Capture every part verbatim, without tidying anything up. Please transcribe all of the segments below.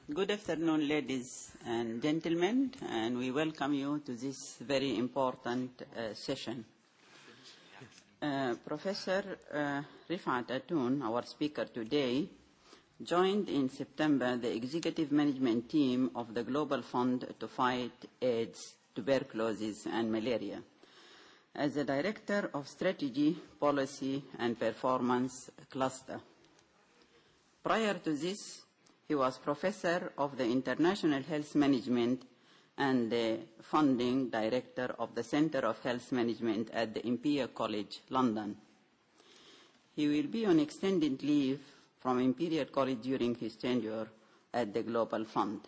Good afternoon, ladies and gentlemen, and we welcome you to this very important uh, session. Uh, Professor uh, Rifat Atoun, our speaker today, joined in September the executive management team of the Global Fund to Fight AIDS, Tuberculosis, and Malaria as the Director of Strategy, Policy, and Performance Cluster. Prior to this, he was Professor of the International Health Management and the Funding Director of the Center of Health Management at the Imperial College, London. He will be on extended leave from Imperial College during his tenure at the Global Fund.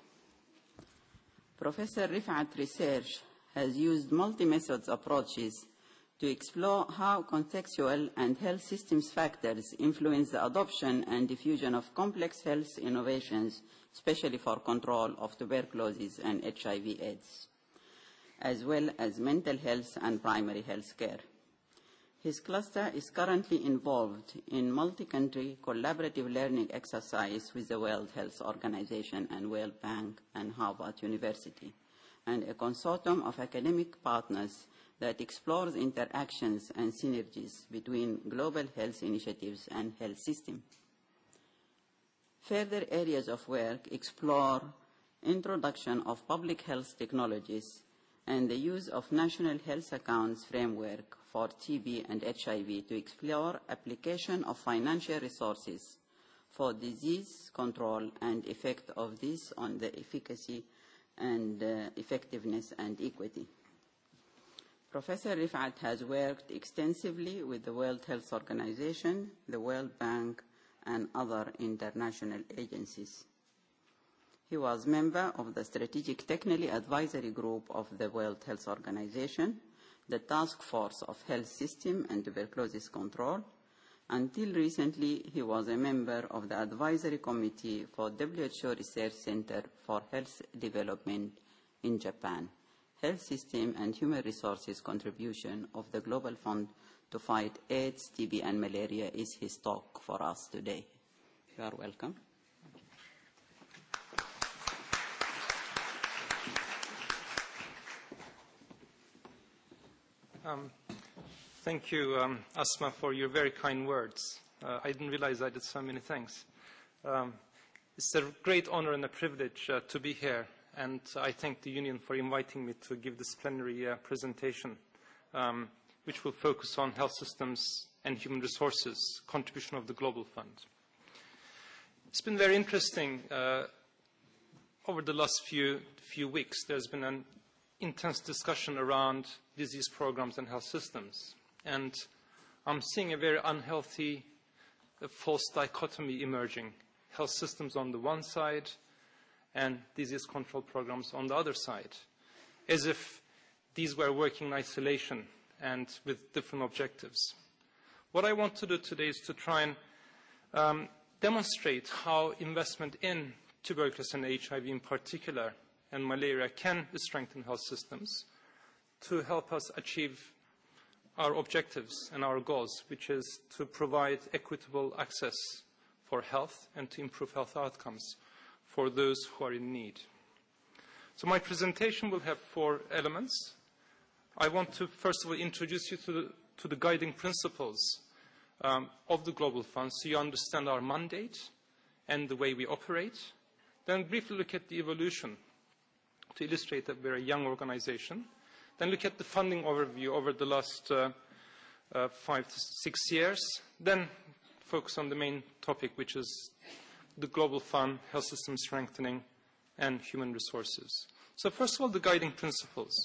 Professor Rifat's research has used multi-methods approaches to explore how contextual and health systems factors influence the adoption and diffusion of complex health innovations, especially for control of tuberculosis and H I V AIDS, as well as mental health and primary health care. His cluster is currently involved in multi-country collaborative learning exercise with the World Health Organization and World Bank and Harvard University, and a consortium of academic partners that explores interactions and synergies between global health initiatives and health systems. Further areas of work explore introduction of public health technologies and the use of national health accounts framework for T B and H I V to explore application of financial resources for disease control and effect of this on the efficacy and uh, effectiveness and equity. Professor Rifat has worked extensively with the World Health Organization, the World Bank, and other international agencies. He was member of the Strategic Technical Advisory Group of the World Health Organization, the Task Force of Health System and Tuberculosis Control. Until recently, he was a member of the Advisory Committee for W H O Research Center for Health Development in Japan. Health System and Human Resources contribution of the Global Fund to fight AIDS, T B, and malaria is his talk for us today. You are welcome. Um, thank you, um, Asma, for your very kind words. Uh, I didn't realize I did so many things. Um, it's a great honor and a privilege uh, to be here. And I thank the Union for inviting me to give this plenary uh, presentation, um, which will focus on health systems and human resources, contribution of the Global Fund. It's been very interesting. Uh, over the last few, few weeks, there's been an intense discussion around disease programs and health systems. And I'm seeing a very unhealthy, uh, false dichotomy emerging. Health systems on the one side, and disease control programs on the other side, as if these were working in isolation and with different objectives. What I want to do today is to try and um, demonstrate how investment in tuberculosis and H I V in particular, and malaria, can strengthen health systems to help us achieve our objectives and our goals, which is to provide equitable access for health and to improve health outcomes for those who are in need. So my presentation will have four elements. I want to first of all introduce you to the, to the guiding principles um, of the Global Fund so you understand our mandate and the way we operate. Then briefly look at the evolution to illustrate that we're a young organization. Then look at the funding overview over the last uh, uh, five to six years. Then focus on the main topic, which is the Global Fund, health system strengthening, and human resources. So first of all, the guiding principles.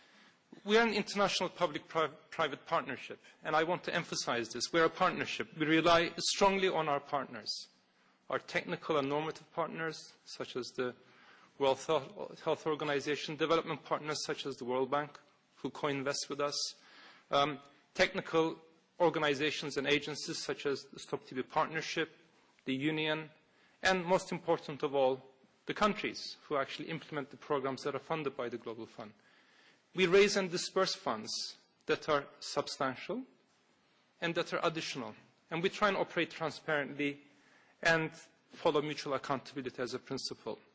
We are an international public-private partnership, and I want to emphasize this. We are a partnership. We rely strongly on our partners, our technical and normative partners, such as the World Health Organization, development partners, such as the World Bank, who co-invest with us, um, technical organizations and agencies, such as the Stop T B Partnership, the Union, and most important of all, the countries who actually implement the programs that are funded by the Global Fund. We raise and disperse funds that are substantial and that are additional. And we try and operate transparently and follow mutual accountability as a principle.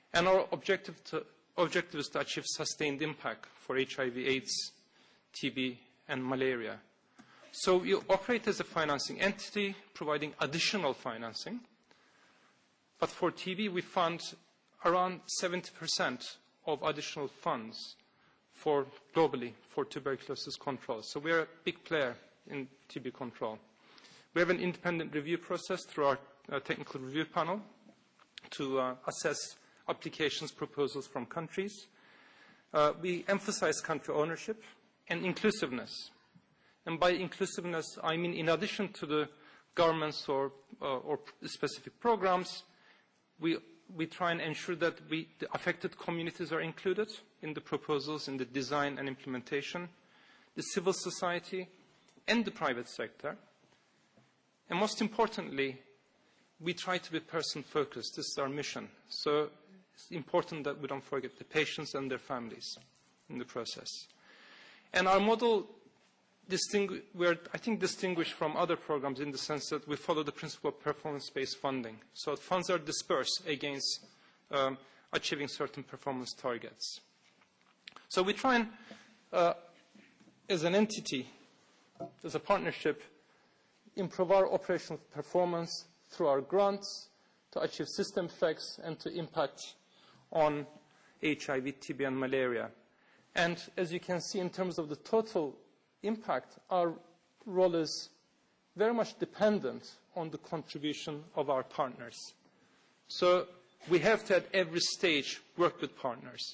And our objective, to, objective is to achieve sustained impact for H I V AIDS, T B, and malaria. So we operate as a financing entity, providing additional financing. But for T B, we fund around seventy percent of additional funds for globally for tuberculosis control. So we are a big player in T B control. We have an independent review process through our uh, technical review panel to uh, assess applications, proposals from countries. Uh, we emphasize country ownership and inclusiveness. And by inclusiveness, I mean in addition to the governments or, uh, or specific programs, we, we try and ensure that we, the affected communities are included in the proposals, in the design and implementation, the civil society and the private sector. And most importantly, we try to be person-focused. This is our mission. So it's important that we don't forget the patients and their families in the process. And our model, we're, I think, distinguished from other programs in the sense that we follow the principle of performance-based funding. So funds are dispersed against um, achieving certain performance targets. So we try and, uh, as an entity, as a partnership, improve our operational performance through our grants to achieve system effects and to impact on H I V, T B, and malaria. And as you can see, in terms of the total impact, our role is very much dependent on the contribution of our partners. So we have to, at every stage, work with partners.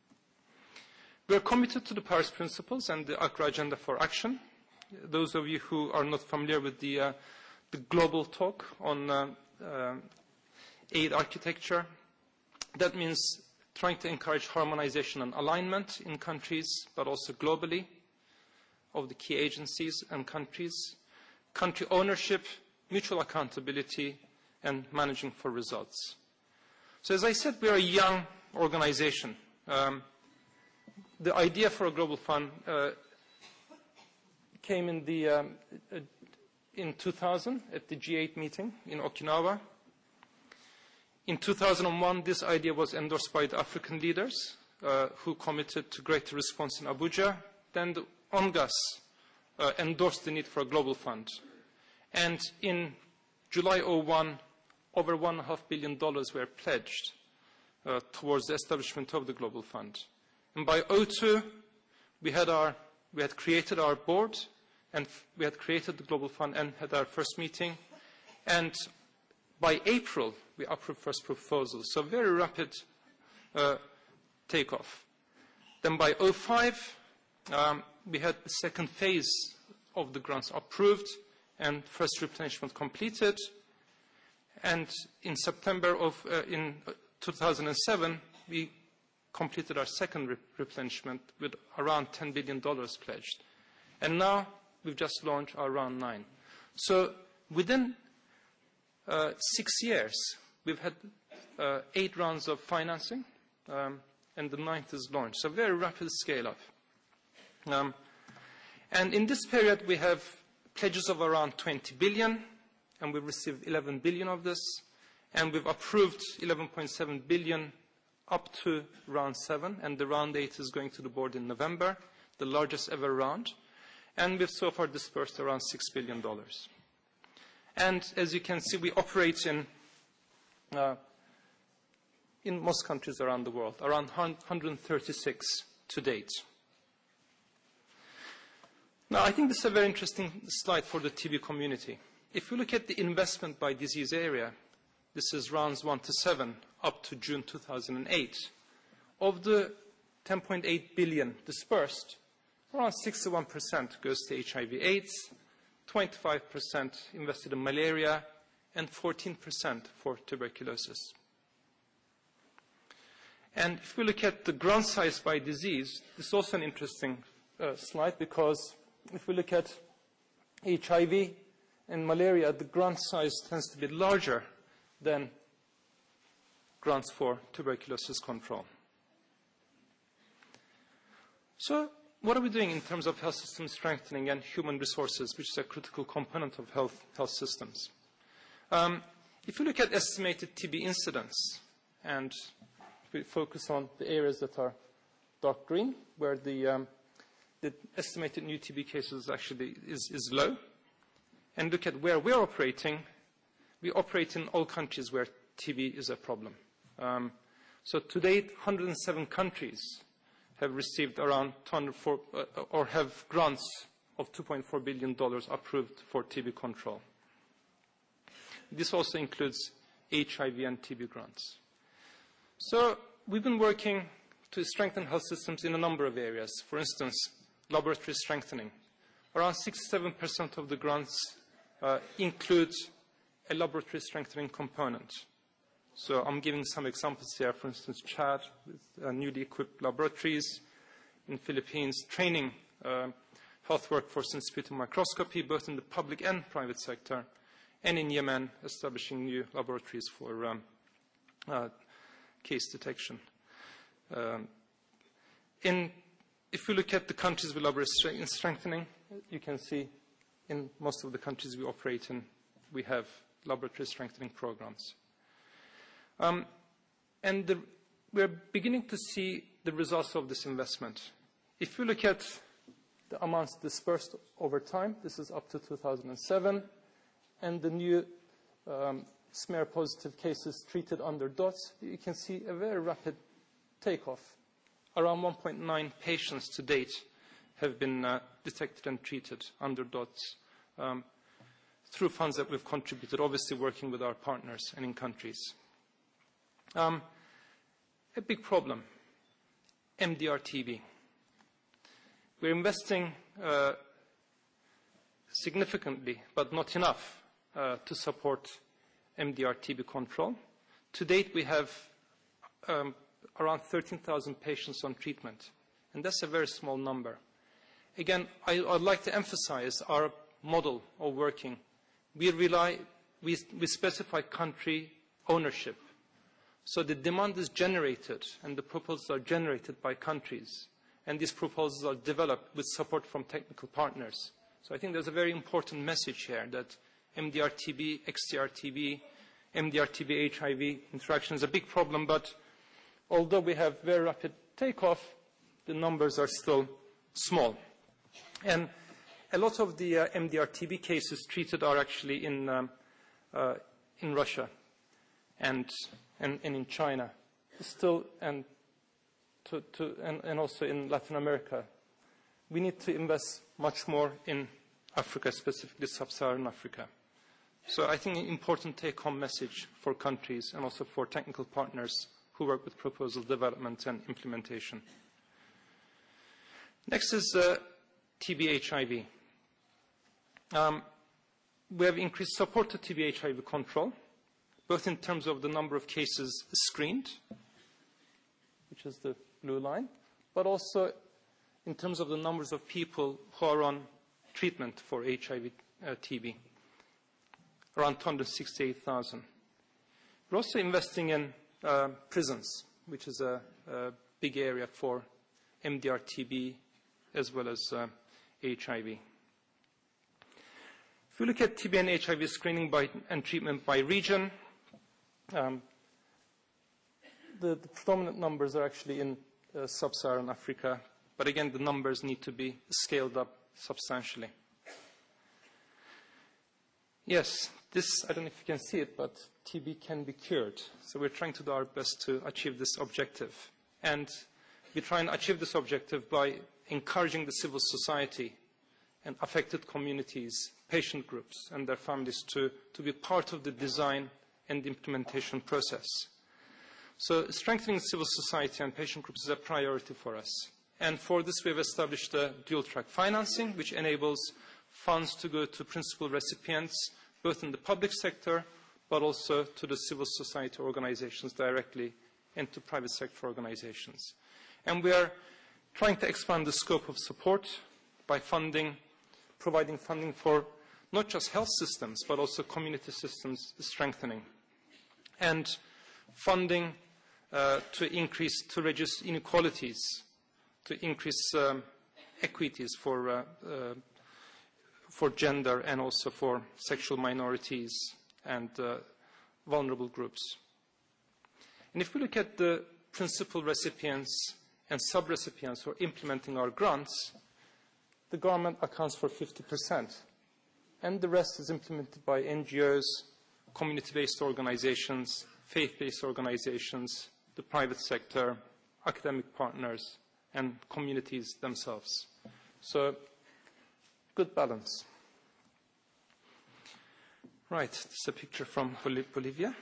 We are committed to the Paris Principles and the Accra Agenda for Action. Those of you who are not familiar with the, uh, the global talk on uh, uh, aid architecture, that means trying to encourage harmonization and alignment in countries, but also globally, of the key agencies and countries, country ownership, mutual accountability, and managing for results. So as I said, we are a young organization. Um, the idea for a global fund uh, came in, the, um, uh, in two thousand at the G eight meeting in Okinawa. In two thousand one, this idea was endorsed by the African leaders uh, who committed to greater response in Abuja. Then the UNGAS uh, endorsed the need for a global fund. And in July oh one, over one point five billion dollars were pledged uh, towards the establishment of the global fund. And by oh two, we had, our, we had created our board, and we had created the global fund and had our first meeting. And by April, we approved first proposals. So very rapid uh, takeoff. Then by oh five, um, we had the second phase of the grants approved and first replenishment completed. And in September of uh, in two thousand seven, we completed our second re replenishment with around ten billion dollars pledged. And now we've just launched our round nine. So within uh, six years, we've had uh, eight rounds of financing, um, and the ninth is launched. So very rapid scale up. Um, and in this period, we have pledges of around twenty billion, and we've received eleven billion of this, and we've approved eleven point seven billion up to round seven, and the round eight is going to the board in November, the largest ever round, and we've so far dispersed around six billion dollars. And as you can see, we operate in uh, in most countries around the world, around one hundred thirty-six to date. Now, I think this is a very interesting slide for the T B community. If you look at the investment by disease area, this is rounds one to seven up to June two thousand eight. Of the ten point eight billion dispersed, around sixty-one percent goes to H I V AIDS, twenty-five percent invested in malaria, and fourteen percent for tuberculosis. And if we look at the grant size by disease, this is also an interesting uh, slide, because if we look at H I V and malaria, the grant size tends to be larger than grants for tuberculosis control. So what are we doing in terms of health system strengthening and human resources, which is a critical component of health, health systems? Um, if you look at estimated T B incidence and we focus on the areas that are dark green, where the, um, the estimated new T B cases actually is, is low, and look at where we're operating, we operate in all countries where T B is a problem. Um, so to date, one hundred seven countries have received around two hundred four, uh, or have grants of two point four billion dollars approved for T B control. This also includes H I V and T B grants. So we've been working to strengthen health systems in a number of areas. For instance, laboratory strengthening. Around sixty-seven percent of the grants uh, include a laboratory strengthening component. So I'm giving some examples here. For instance, Chad, with uh, newly equipped laboratories. In Philippines, training uh, health workforce in sputum microscopy, both in the public and private sector. And in Yemen, establishing new laboratories for um, uh, case detection. Um, in, if we look at the countries with laboratory strengthening, you can see in most of the countries we operate in, we have laboratory strengthening programs. Um, and the, we're beginning to see the results of this investment. If you look at the amounts dispersed over time, this is up to two thousand seven, and the new um, smear-positive cases treated under D O T S, you can see a very rapid takeoff. Around one point nine patients to date have been uh, detected and treated under D O T S um, through funds that we've contributed, obviously working with our partners and in countries. Um, a big problem, M D R T B. We're investing uh, significantly, but not enough, uh, to support M D R T B control. To date, we have um, around thirteen thousand patients on treatment, and that's a very small number. Again, I, I'd like to emphasize our model of working. We rely, we, we specify country ownership. So the demand is generated, and the proposals are generated by countries, and these proposals are developed with support from technical partners. So I think there's a very important message here that M D R T B, X D R T B, M D R T B H I V interaction is a big problem, but although we have very rapid takeoff, the numbers are still small. And a lot of the uh, M D R T B cases treated are actually in, um, uh, in Russia and, and, and in China, still, and, to, to, and, and also in Latin America. We need to invest much more in Africa, specifically sub-Saharan Africa. So I think an important take-home message for countries and also for technical partners who work with proposal development and implementation. Next is uh, T B H I V. Um, we have increased support to T B H I V control, both in terms of the number of cases screened, which is the blue line, but also in terms of the numbers of people who are on treatment for H I V uh, T B, around two hundred sixty-eight thousand. We're also investing in uh, prisons, which is a, a big area for M D R T B as well as uh, H I V. If we look at T B and H I V screening by, and treatment by region, um, the, the predominant numbers are actually in uh, sub-Saharan Africa, but again, the numbers need to be scaled up substantially. Yes, this, I don't know if you can see it, but T B can be cured. So we're trying to do our best to achieve this objective. And we try and achieve this objective by encouraging the civil society and affected communities, patient groups, and their families to, to be part of the design and implementation process. So strengthening civil society and patient groups is a priority for us. And for this, we've established a dual-track financing, which enables funds to go to principal recipients, both in the public sector, but also to the civil society organizations directly and to private sector organizations. And we are trying to expand the scope of support by funding, providing funding for not just health systems, but also community systems strengthening. And funding uh, to increase, to reduce inequalities, to increase um, equities for, uh, uh, for gender and also for sexual minorities and uh, vulnerable groups. And if we look at the principal recipients and sub-recipients who are implementing our grants, the government accounts for fifty percent. And the rest is implemented by N G Os, community-based organizations, faith-based organizations, the private sector, academic partners, and communities themselves. So, good balance. Right, this is a picture from Bolivia.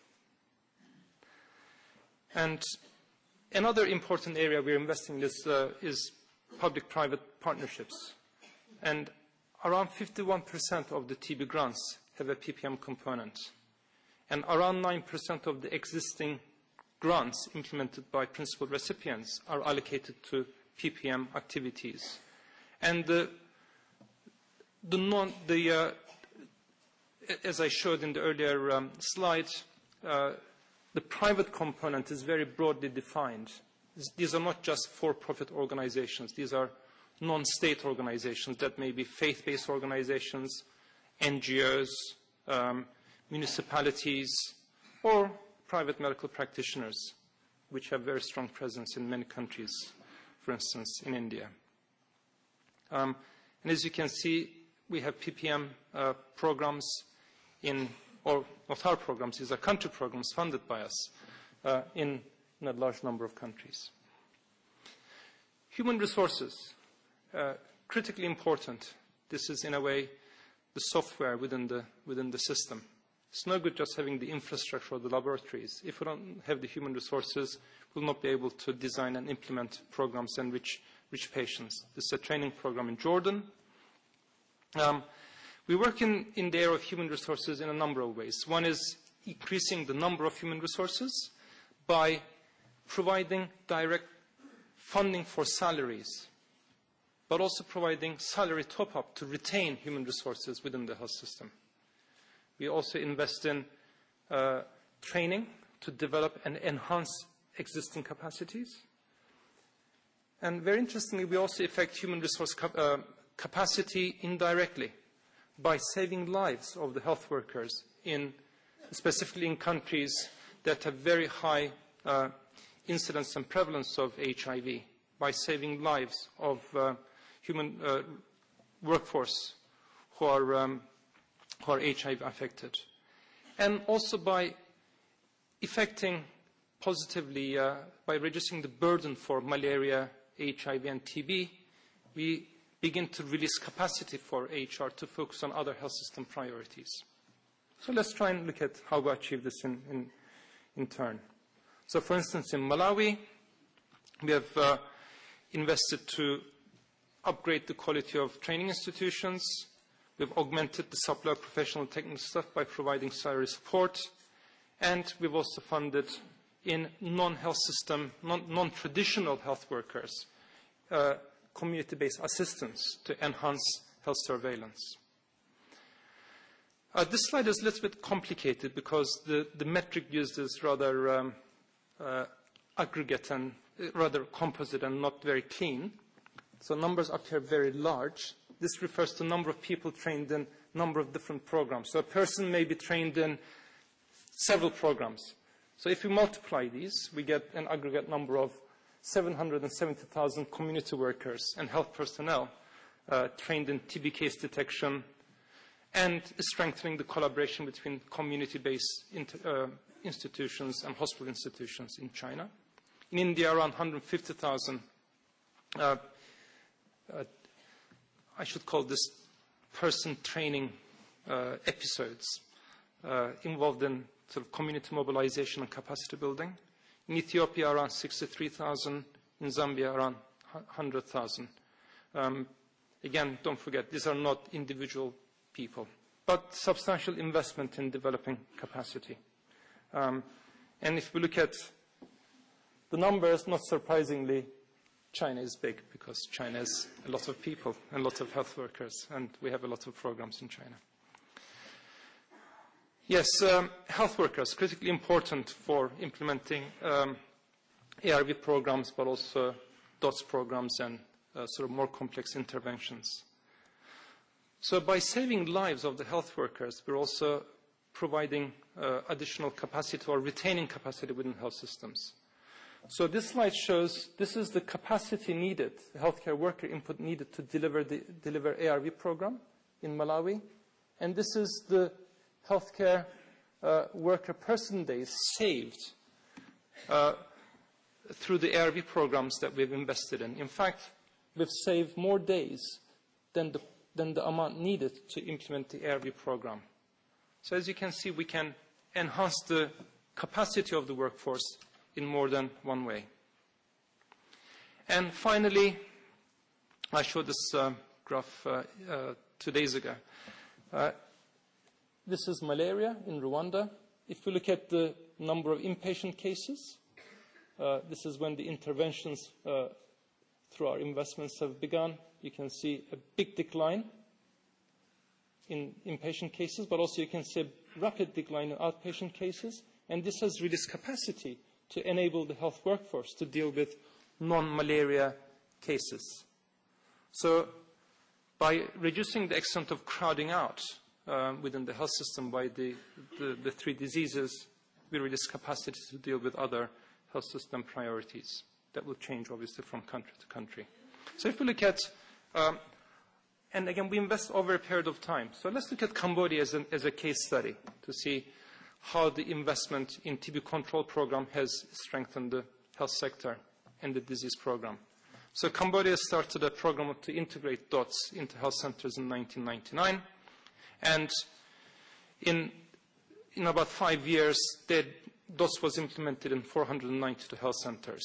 And another important area we're investing in is, uh, is public-private partnerships. And around fifty-one percent of the T B grants have a P P M component. And around nine percent of the existing grants implemented by principal recipients are allocated to P P M activities. And the, the, non, the uh, as I showed in the earlier um, slide, uh, the private component is very broadly defined. These are not just for-profit organizations. These are non-state organizations that may be faith-based organizations, N G Os, um, municipalities, or private medical practitioners, which have very strong presence in many countries, for instance, in India. Um, and as you can see, we have P P M uh, programs in, or not our programs, these are country programs funded by us uh, in, in a large number of countries. Human resources, uh, critically important. This is, in a way, the software within the, within the system. It's no good just having the infrastructure or the laboratories. If we don't have the human resources, we'll not be able to design and implement programs and reach, reach patients. This is a training program in Jordan. Um, we work in, in the area of human resources in a number of ways. One is increasing the number of human resources by providing direct funding for salaries, but also providing salary top-up to retain human resources within the health system. We also invest in uh, training to develop and enhance existing capacities. And very interestingly, we also affect human resource cap uh, capacity indirectly by saving lives of the health workers, in, specifically in countries that have very high uh, incidence and prevalence of H I V, by saving lives of uh, human uh, workforce who are, um, who are H I V affected. And also by affecting positively, uh, by reducing the burden for malaria, H I V, and T B, we begin to release capacity for H R to focus on other health system priorities. So let's try and look at how we achieve this in, in, in turn. So for instance, in Malawi, we have uh, invested to upgrade the quality of training institutions. We've augmented the supply of professional and technical staff by providing salary support. And we've also funded in non-health system, non, non-traditional health workers, uh, community-based assistance to enhance health surveillance. Uh, this slide is a little bit complicated because the, the metric used is rather um, uh, aggregate and uh, rather composite and not very clean. So numbers appear very large. This refers to number of people trained in a number of different programs. So a person may be trained in several programs. So if we multiply these, we get an aggregate number of seven hundred seventy thousand community workers and health personnel uh, trained in T B case detection and strengthening the collaboration between community-based uh, institutions and hospital institutions in China. In India, around one hundred fifty thousand, uh, uh, I should call this person training uh, episodes uh, involved in sort of community mobilization and capacity building. In Ethiopia, around sixty-three thousand. In Zambia, around one hundred thousand. Um, again, don't forget, these are not individual people, but substantial investment in developing capacity. Um, and if we look at the numbers, not surprisingly, China is big because China has a lot of people and a lot of health workers, and we have a lot of programs in China. Yes, um, health workers, critically important for implementing um, A R V programs, but also D O T S programs and uh, sort of more complex interventions. So by saving lives of the health workers, we're also providing uh, additional capacity or retaining capacity within health systems. So this slide shows this is the capacity needed, the healthcare worker input needed to deliver the deliver A R V program in Malawi. And this is the healthcare uh, worker person days saved uh, through the A R V programs that we've invested in. In fact, we've saved more days than the, than the amount needed to implement the A R V program. So as you can see, we can enhance the capacity of the workforce in more than one way. And finally, I showed this uh, graph uh, uh, two days ago. Uh, this is malaria in Rwanda. If we look at the number of inpatient cases, uh, this is when the interventions uh, through our investments have begun. You can see a big decline in inpatient cases, but also you can see a rapid decline in outpatient cases. And this has reduced capacity to enable the health workforce to deal with non-malaria cases. So by reducing the extent of crowding out uh, within the health system by the, the, the three diseases, we reduce capacity to deal with other health system priorities. That will change, obviously, from country to country. So if we look at, um, and again, we invest over a period of time. So let's look at Cambodia as, an, as a case study to see how the investment in T B control program has strengthened the health sector and the disease program. So Cambodia started a program to integrate D O T S into health centers in nineteen ninety-nine. And in, in about five years, the D O T S was implemented in four hundred ninety-two health centers.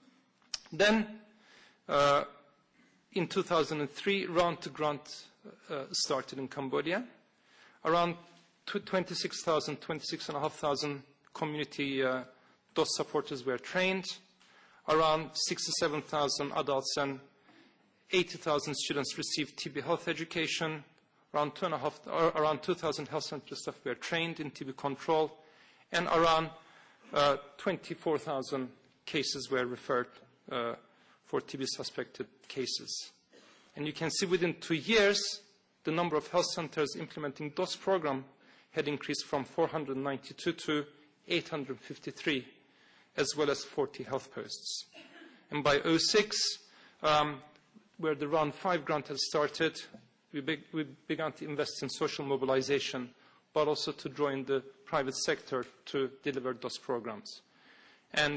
Then, uh, in two thousand three, Round to Grant uh, started in Cambodia. Around twenty-six thousand, twenty-six thousand five hundred community uh, D O T S supporters were trained. Around sixty-seven thousand adults and eighty thousand students received T B health education. Around two and a half, or around two thousand health center staff were trained in T B control, and around uh, twenty-four thousand cases were referred uh, for T B suspected cases. And you can see within two years, the number of health centers implementing D O T S program had increased from four hundred ninety-two to eight hundred fifty-three, as well as forty health posts. And by oh six, um, where the Round five grant had started, we, be we began to invest in social mobilization, but also to join the private sector to deliver D O T S programs. And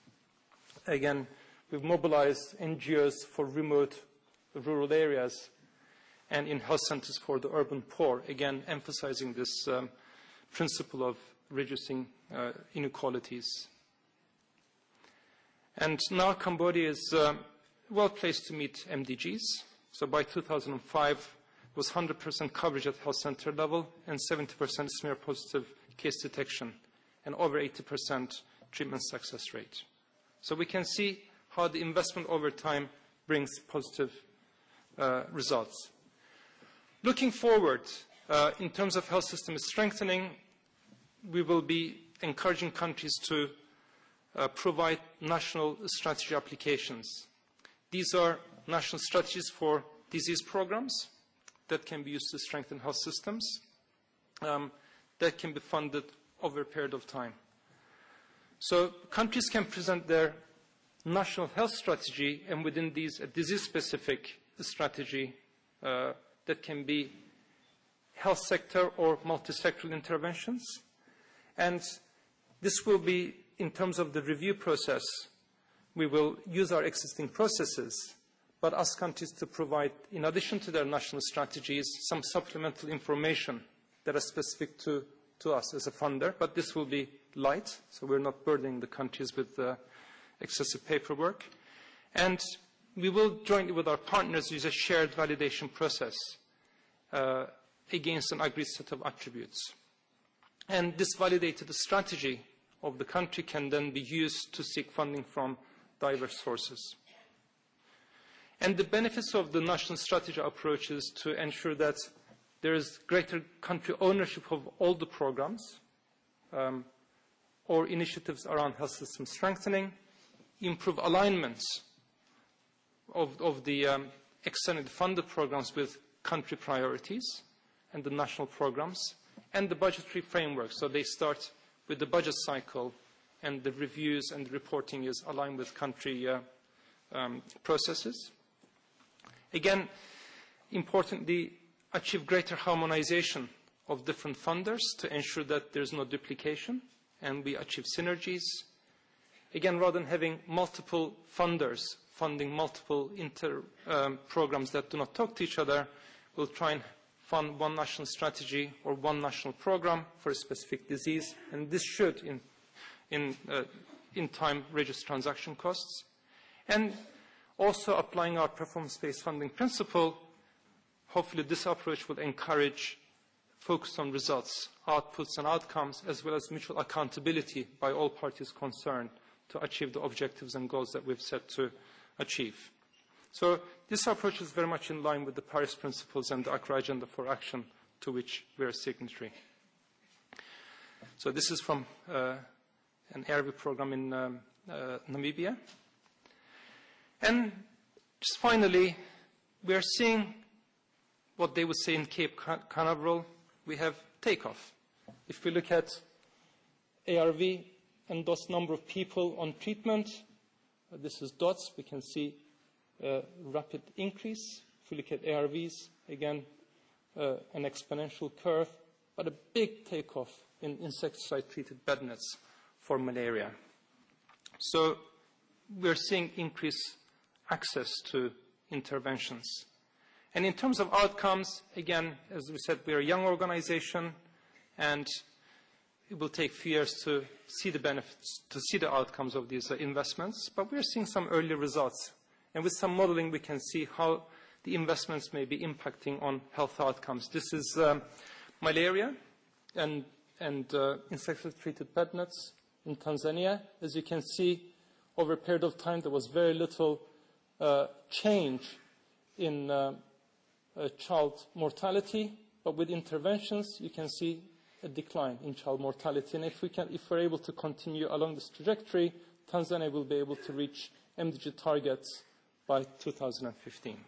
again, we've mobilized N G Os for remote rural areas and in health centers for the urban poor, again emphasizing this um, principle of reducing uh, inequalities. And now Cambodia is uh, well placed to meet M D Gs. So by two thousand five, it was one hundred percent coverage at health center level and seventy percent smear positive case detection and over eighty percent treatment success rate. So we can see how the investment over time brings positive uh, results. Looking forward, uh, in terms of health system strengthening, we will be encouraging countries to uh, provide national strategy applications. These are national strategies for disease programs that can be used to strengthen health systems, um, that can be funded over a period of time. So countries can present their national health strategy, and within these, a disease-specific strategy uh, that can be health sector or multi-sectoral interventions. And this will be, in terms of the review process, we will use our existing processes, but ask countries to provide, in addition to their national strategies, some supplemental information that are specific to, to us as a funder. But this will be light, so we're not burdening the countries with uh, excessive paperwork. And we will jointly with our partners use a shared validation process uh, against an agreed set of attributes. And this validated strategy of the country can then be used to seek funding from diverse sources. And the benefits of the national strategy approach is to ensure that there is greater country ownership of all the programs um, or initiatives around health system strengthening, improve alignments of, of the um, externally funded programs with country priorities and the national programs, and the budgetary framework. So they start with the budget cycle and the reviews and the reporting is aligned with country uh, um, processes. Again, importantly, achieve greater harmonization of different funders to ensure that there's no duplication and we achieve synergies. Again, rather than having multiple funders funding multiple inter um, programs that do not talk to each other, we'll try and fund one national strategy or one national program for a specific disease, and this should, in, in, uh, in time, reduce transaction costs. And also applying our performance-based funding principle, hopefully this approach will encourage focus on results, outputs and outcomes, as well as mutual accountability by all parties concerned to achieve the objectives and goals that we've set to achieve. So this approach is very much in line with the Paris Principles and the Accra Agenda for Action, to which we are a signatory. So this is from uh, an A R V program in um, uh, Namibia. And just finally, we are seeing what they would say in Cape Canaveral, we have takeoff. If we look at A R V and those number of people on treatment, uh, this is dots, we can see a rapid increase. If we look at A R Vs, again, uh, an exponential curve, but a big takeoff in insecticide-treated bed nets for malaria. So we're seeing increased access to interventions. And in terms of outcomes, again, as we said, we're a young organization, and it will take a few years to see the benefits, to see the outcomes of these uh, investments, but we're seeing some early results. And with some modeling, we can see how the investments may be impacting on health outcomes. This is um, malaria and, and uh, insecticide-treated bed nets in Tanzania. As you can see, over a period of time, there was very little uh, change in uh, uh, child mortality, but with interventions, you can see a decline in child mortality. And if, we can, if we're able to continue along this trajectory, Tanzania will be able to reach M D G targets by two thousand fifteen.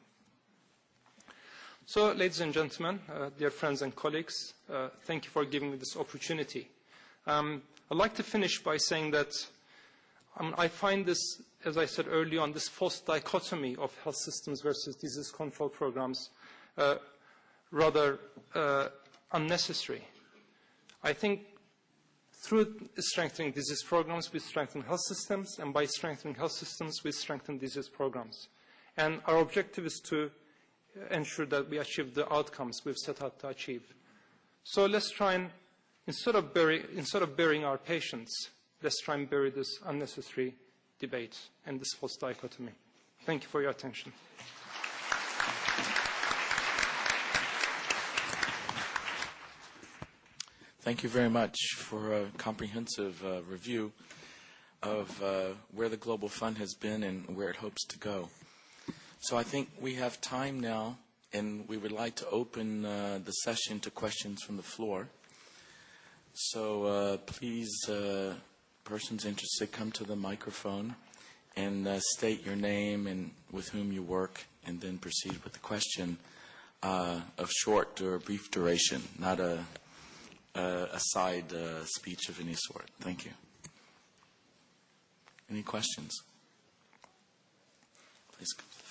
So, ladies and gentlemen, uh, dear friends and colleagues, uh, thank you for giving me this opportunity. Um, I'd like to finish by saying that um, I find this, as I said earlier on, this false dichotomy of health systems versus disease control programs uh, rather uh, unnecessary. I think through strengthening disease programs, we strengthen health systems, and by strengthening health systems, we strengthen disease programs. And our objective is to ensure that we achieve the outcomes we've set out to achieve. So let's try and, instead of, bury, instead of burying our patients, let's try and bury this unnecessary debate and this false dichotomy. Thank you for your attention. Thank you very much for a comprehensive uh, review of uh, where the Global Fund has been and where it hopes to go. So I think we have time now, and we would like to open uh, the session to questions from the floor. So uh, please, uh, persons interested, come to the microphone and uh, state your name and with whom you work, and then proceed with the question uh, of short or brief duration, not a Uh, a side uh, speech of any sort. Thank you. Any questions? Please come to the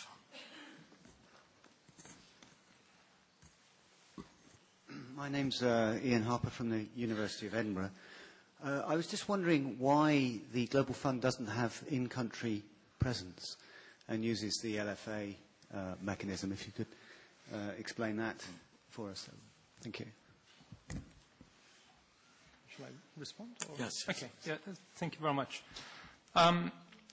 phone. My name's uh, Ian Harper from the University of Edinburgh. Uh, I was just wondering why the Global Fund doesn't have in-country presence and uses the L F A uh, mechanism. If you could uh, explain that for us. Thank you. Shall I respond? Or? Yes, yes. Okay. Yeah, thank you very much. Um,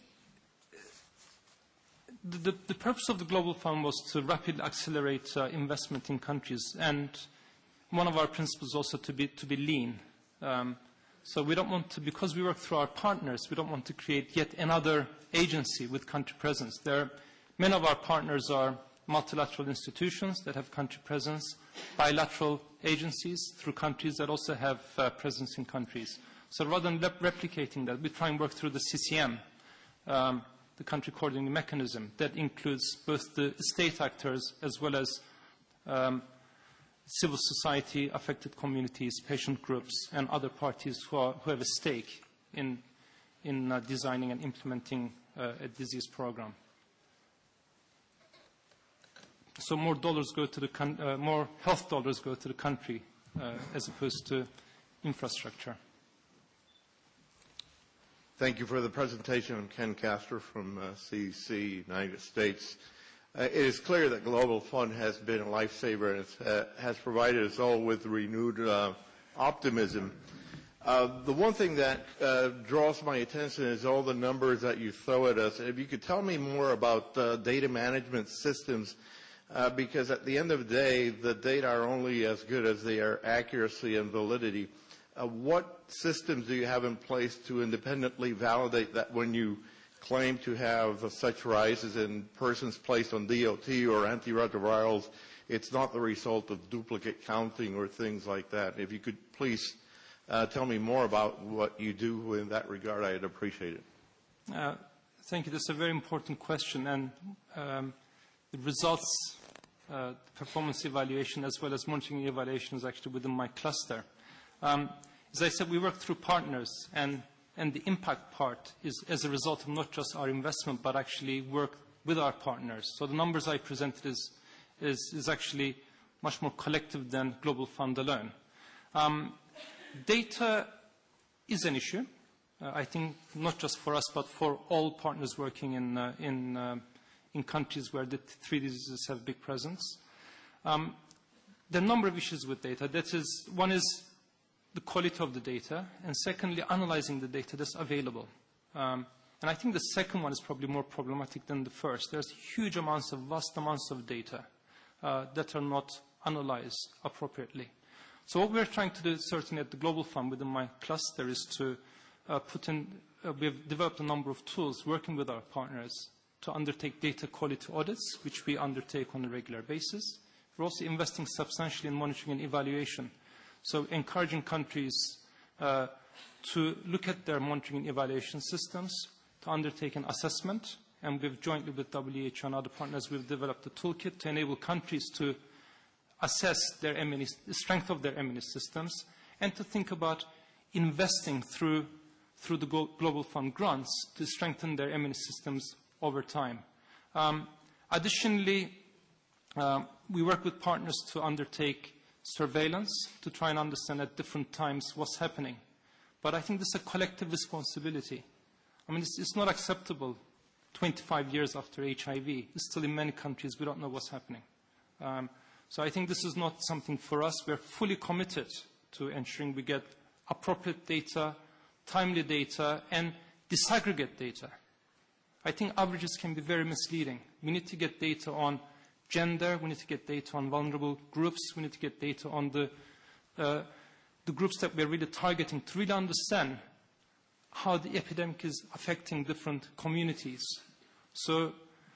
the, the, the purpose of the Global Fund was to rapidly accelerate uh, investment in countries, and one of our principles also to be, to be lean. Um, so we don't want to, because we work through our partners, we don't want to create yet another agency with country presence. There are, many of our partners are multilateral institutions that have country presence, bilateral agencies through countries that also have uh, presence in countries. So rather than replicating that, we try and work through the C C M, um, the country coordinating mechanism, that includes both the state actors as well as um, civil society, affected communities, patient groups, and other parties who, are, who have a stake in, in uh, designing and implementing uh, a disease program. So more dollars go to the con uh, more health dollars go to the country uh, as opposed to infrastructure. Thank you for the presentation. I'm Ken Castor from uh, C D C, United States. Uh, it is clear that Global Fund has been a lifesaver and it uh, has provided us all with renewed uh, optimism. Uh, the one thing that uh, draws my attention is all the numbers that you throw at us. If you could tell me more about uh, data management systems, uh, because at the end of the day, the data are only as good as their accuracy and validity. Uh, what systems do you have in place to independently validate that when you claim to have uh, such rises in persons placed on D O T or antiretrovirals, it's not the result of duplicate counting or things like that? If you could please uh, tell me more about what you do in that regard, I'd appreciate it. Uh, thank you. That's a very important question. And um, the results, uh, performance evaluation as well as monitoring evaluation is actually within my cluster. Um, as I said, we work through partners, and, and the impact part is as a result of not just our investment, but actually work with our partners. So the numbers I presented is, is, is actually much more collective than Global Fund alone. Um, data is an issue, uh, I think not just for us, but for all partners working in, uh, in, uh, in countries where the three diseases have big presence. Um, there are a number of issues with data. That is, one is the quality of the data, and secondly, analyzing the data that's available. Um, and I think the second one is probably more problematic than the first. There's huge amounts of, vast amounts of data uh, that are not analyzed appropriately. So what we're trying to do, certainly at the Global Fund within my cluster, is to uh, put in, uh, we've developed a number of tools working with our partners to undertake data quality audits, which we undertake on a regular basis. We're also investing substantially in monitoring and evaluation. So encouraging countries uh, to look at their monitoring and evaluation systems, to undertake an assessment, and we've jointly with W H O and other partners, we've developed a toolkit to enable countries to assess their M N E, the strength of their M N E systems, and to think about investing through, through the Global Fund grants to strengthen their M N E systems over time. Um, additionally, uh, we work with partners to undertake surveillance to try and understand at different times what's happening. But I think this is a collective responsibility. I mean, it's, it's not acceptable twenty-five years after H I V. Still in many countries, we don't know what's happening. Um, so I think this is not something for us. We're fully committed to ensuring we get appropriate data, timely data, and disaggregate data. I think averages can be very misleading. We need to get data on gender, we need to get data on vulnerable groups, we need to get data on the, uh, the groups that we're really targeting to really understand how the epidemic is affecting different communities. So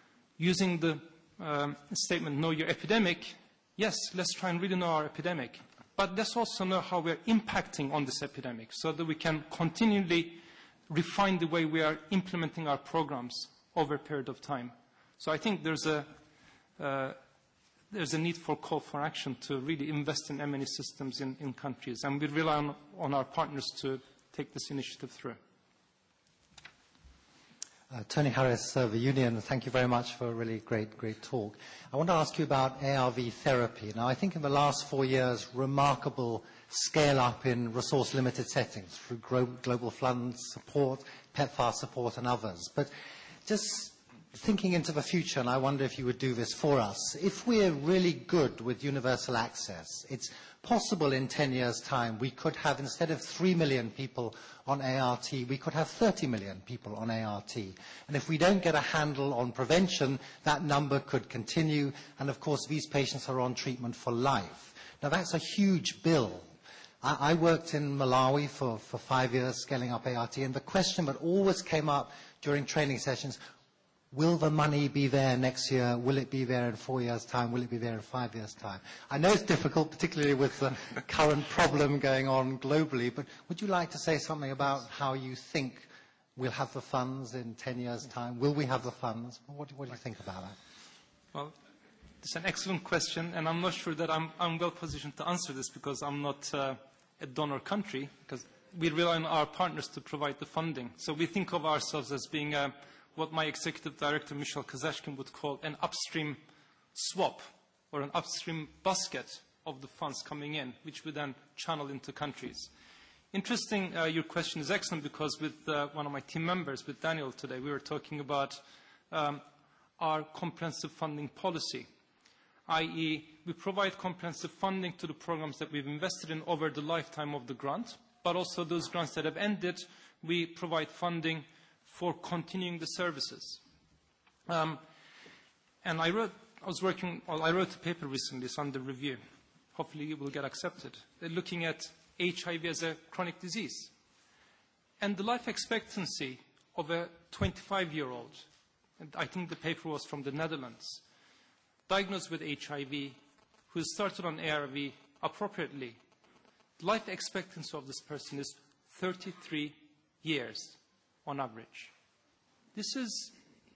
using the um, statement, know your epidemic, yes, let's try and really know our epidemic. But let's also know how we're impacting on this epidemic so that we can continually refine the way we are implementing our programs over a period of time. So I think there's a Uh, there's a need for call for action to really invest in M N E systems in, in countries, and we rely on, on our partners to take this initiative through. Uh, Tony Harris, uh, the Union, thank you very much for a really great, great talk. I want to ask you about A R V therapy. Now, I think in the last four years, remarkable scale up in resource-limited settings through Global Fund support, PEPFAR support, and others. But just thinking into the future, and I wonder if you would do this for us, if we're really good with universal access, it's possible in ten years' time we could have, instead of three million people on A R T, we could have thirty million people on A R T. And if we don't get a handle on prevention, that number could continue, and of course these patients are on treatment for life. Now that's a huge bill. I, I worked in Malawi for, for five years scaling up A R T, and the question that always came up during training sessions, will the money be there next year? Will it be there in four years' time? Will it be there in five years' time? I know it's difficult, particularly with the current problem going on globally, but would you like to say something about how you think we'll have the funds in ten years' time? Will we have the funds? What, what do you think about that? Well, it's an excellent question, and I'm not sure that I'm, I'm well positioned to answer this because I'm not uh, a donor country, because we rely on our partners to provide the funding. So we think of ourselves as being uh, what my executive director, Michel Kazashkin, would call an upstream swap or an upstream basket of the funds coming in, which we then channel into countries. Interesting, uh, your question is excellent, because with uh, one of my team members, with Daniel today, we were talking about um, our comprehensive funding policy, that is we provide comprehensive funding to the programs that we've invested in over the lifetime of the grant, but also those grants that have ended, we provide funding for continuing the services. Um, and I wrote, I was working, well, I wrote a paper recently, it's under review. Hopefully it will get accepted, looking at H I V as a chronic disease. And the life expectancy of a twenty-five-year-old, and I think the paper was from the Netherlands, diagnosed with H I V, who started on A R V appropriately, the life expectancy of this person is thirty-three years on average. This is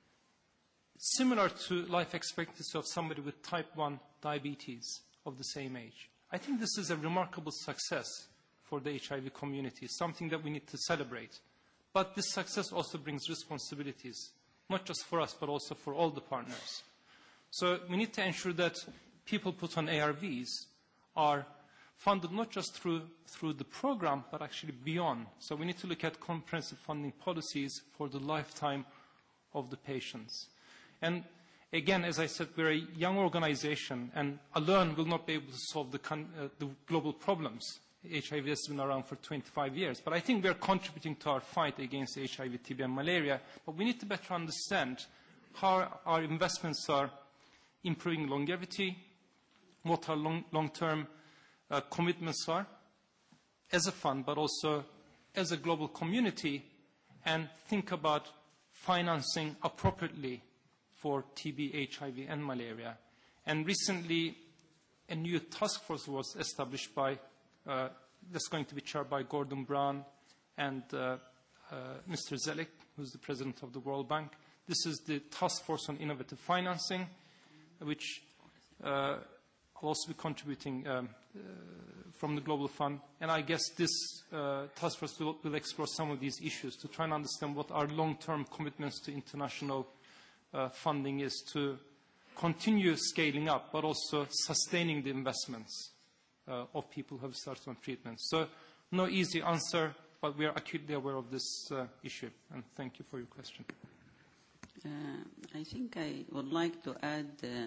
similar to life expectancy of somebody with type one diabetes of the same age. I think this is a remarkable success for the H I V community, something that we need to celebrate. But this success also brings responsibilities, not just for us, but also for all the partners. So we need to ensure that people put on A R Vs are funded not just through, through the program, but actually beyond. So we need to look at comprehensive funding policies for the lifetime of the patients. And again, as I said, we're a young organization, and alone will not be able to solve the, con uh, the global problems. H I V has been around for twenty-five years, but I think we're contributing to our fight against H I V, T B, and malaria. But we need to better understand how our investments are improving longevity, what our long, long-term uh, commitments are as a fund, but also as a global community, and think about financing appropriately for T B, H I V, and malaria. And recently, a new task force was established by, uh, that's going to be chaired by Gordon Brown and uh, uh, Mister Zelik, who's the president of the World Bank. This is the Task Force on Innovative Financing, which uh, will also be contributing um, uh, from the Global Fund. And I guess this uh, task force will, will explore some of these issues to try and understand what our long-term commitments to international uh, funding is, to continue scaling up, but also sustaining the investments uh, of people who have started on treatment. So no easy answer, but we are acutely aware of this uh, issue. And thank you for your question. Uh, I think I would like to add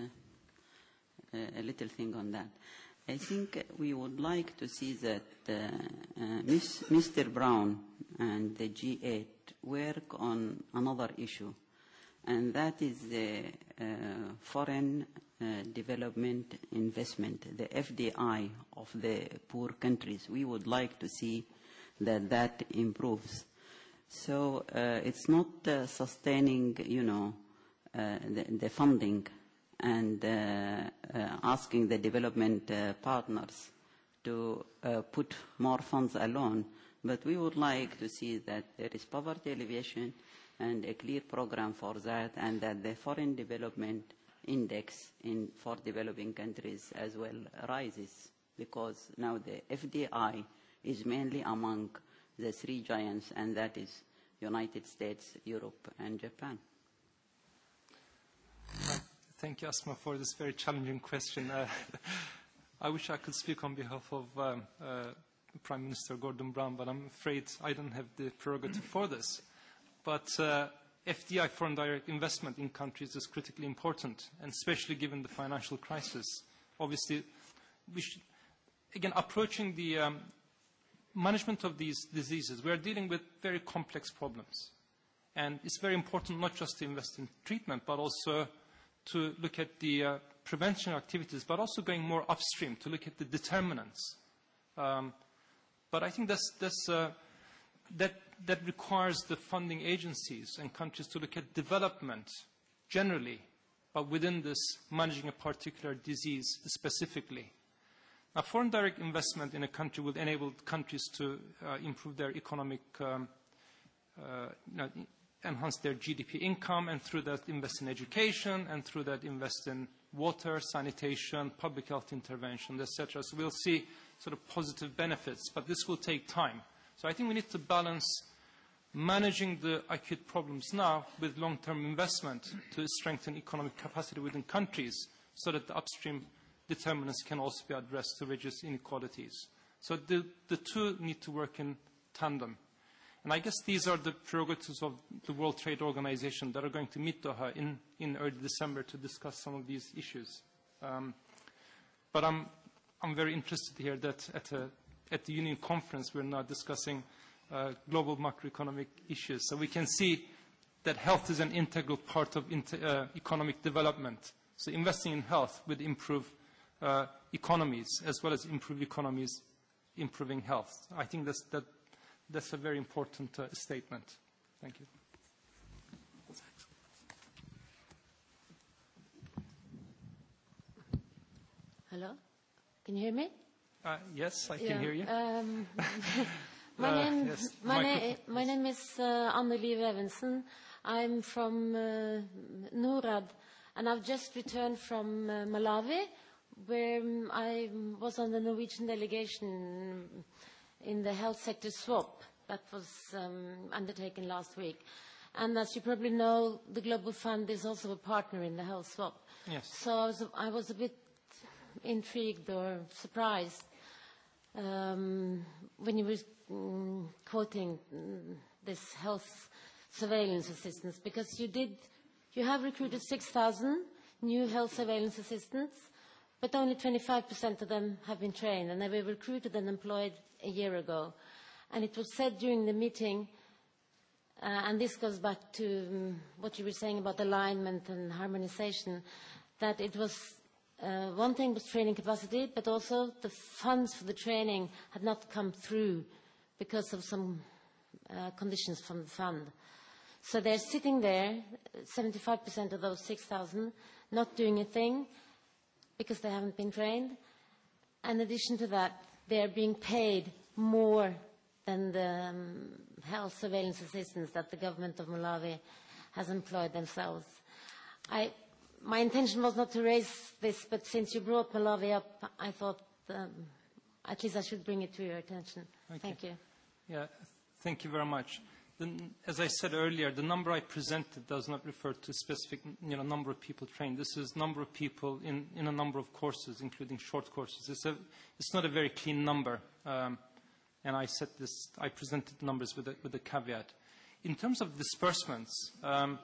uh, a little thing on that. I think we would like to see that uh, uh, Miss, Mister Brown and the G eight work on another issue, and that is the uh, foreign uh, development investment, the F D I of the poor countries. We would like to see that that improves. So uh, it's not uh, sustaining, you know, uh, the, the funding and uh, uh, asking the development uh, partners to uh, put more funds alone, but we would like to see that there is poverty alleviation and a clear program for that, and that the foreign development index in, for developing countries as well rises, because now the F D I is mainly among the three giants, and that is United States, Europe, and Japan. Thank you, Asma, for this very challenging question. Uh, I wish I could speak on behalf of um, uh, Prime Minister Gordon Brown, but I'm afraid I don't have the prerogative for this. But uh, F D I, foreign direct investment in countries, is critically important, and especially given the financial crisis. Obviously, we should, again, approaching the um, management of these diseases, we are dealing with very complex problems. And it's very important not just to invest in treatment, but also to look at the uh, prevention activities, but also going more upstream to look at the determinants. Um, but I think that's, that's, uh, that, that requires the funding agencies and countries to look at development generally, but within this, managing a particular disease specifically. Now, foreign direct investment in a country will enable countries to uh, improve their economic, um, uh, you know, enhance their G D P income, and through that invest in education, and through that invest in water, sanitation, public health intervention, et cetera. So we'll see sort of positive benefits, but this will take time. So I think we need to balance managing the acute problems now with long-term investment to strengthen economic capacity within countries so that the upstream determinants can also be addressed to reduce inequalities. So the, the two need to work in tandem. And I guess these are the prerogatives of the World Trade Organization that are going to meet Doha in, in early December to discuss some of these issues. Um, but I'm, I'm very interested here that at, a, at the Union Conference we're now discussing uh, global macroeconomic issues. So we can see that health is an integral part of inter, uh, economic development. So investing in health would improve uh, economies as well as improve economies, improving health. I think that's, that, that's a very important uh, statement. Thank you. Hello? Can you hear me? Uh, yes, I can yeah. hear you. Um, my, uh, name, yes, my, na my name is uh, Annelieve Evensen. I'm from uh, NORAD, and I've just returned from uh, Malawi, where um, I was on the Norwegian delegation in the health sector swap that was um, undertaken last week. And as you probably know, the Global Fund is also a partner in the health swap. Yes. So I was, I was a bit intrigued or surprised um, when you were um, quoting um, this health surveillance assistance, because you did, you have recruited six thousand new health surveillance assistants, but only twenty-five percent of them have been trained, and they were recruited and employed a year ago. And it was said during the meeting, uh, and this goes back to um, what you were saying about alignment and harmonization, that it was Uh, one thing was training capacity, but also the funds for the training had not come through because of some uh, conditions from the fund. So they're sitting there, seventy-five percent of those six thousand, not doing a thing because they haven't been trained. In addition to that, they're being paid more than the um, health surveillance assistants that the government of Malawi has employed themselves. I My intention was not to raise this, but since you brought Malawi up, I thought um, at least I should bring it to your attention. Okay. Thank you. Yeah, thank you very much. The, as I said earlier, the number I presented does not refer to a specific you know, number of people trained. This is number of people in, in a number of courses, including short courses. It's, a, it's not a very clean number, um, and I, set this, I presented numbers with a, with a caveat. In terms of disbursements, um,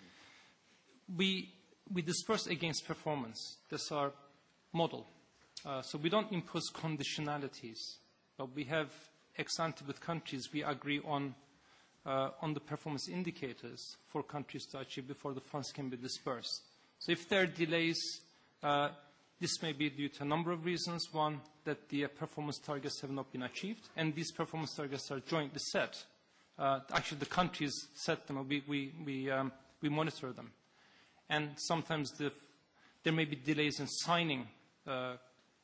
we... We disperse against performance. That's our model. Uh, so we don't impose conditionalities, but we have ex ante with countries. We agree on, uh, on the performance indicators for countries to achieve before the funds can be dispersed. So if there are delays, uh, this may be due to a number of reasons. One, that the uh, performance targets have not been achieved, and these performance targets are jointly set. Uh, actually, the countries set them, we, we, we, um, we monitor them. And sometimes the, there may be delays in signing, uh,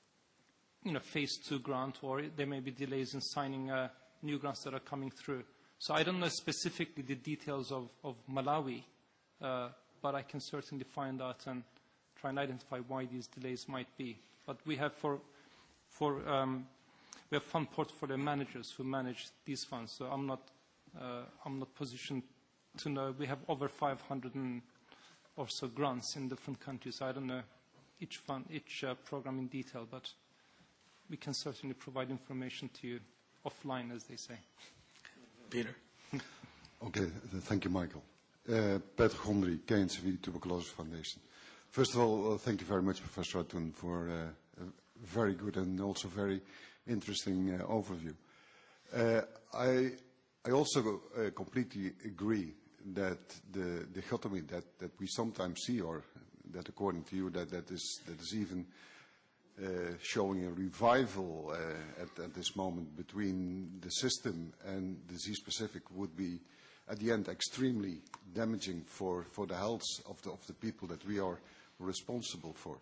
you know, phase two grant, or there may be delays in signing uh, new grants that are coming through. So I don't know specifically the details of, of Malawi, uh, but I can certainly find out and try and identify why these delays might be. But we have for, for um, we have fund portfolio managers who manage these funds. So I'm not, uh, I'm not positioned to know. We have over five hundred and also grants in different countries. I don't know each fund, each uh, program in detail, but we can certainly provide information to you offline, as they say. Peter. Okay, thank you, Michael. Uh, Peter Gondry, K N C V Tuberculosis Foundation. First of all, uh, thank you very much, Professor Atun, for uh, a very good and also very interesting uh, overview. Uh, I, I also uh, completely agree that the dichotomy that, that we sometimes see, or that according to you, that, that, is, that is even uh, showing a revival uh, at, at this moment between the system and disease-specific would be, at the end, extremely damaging for, for the health of the, of the people that we are responsible for.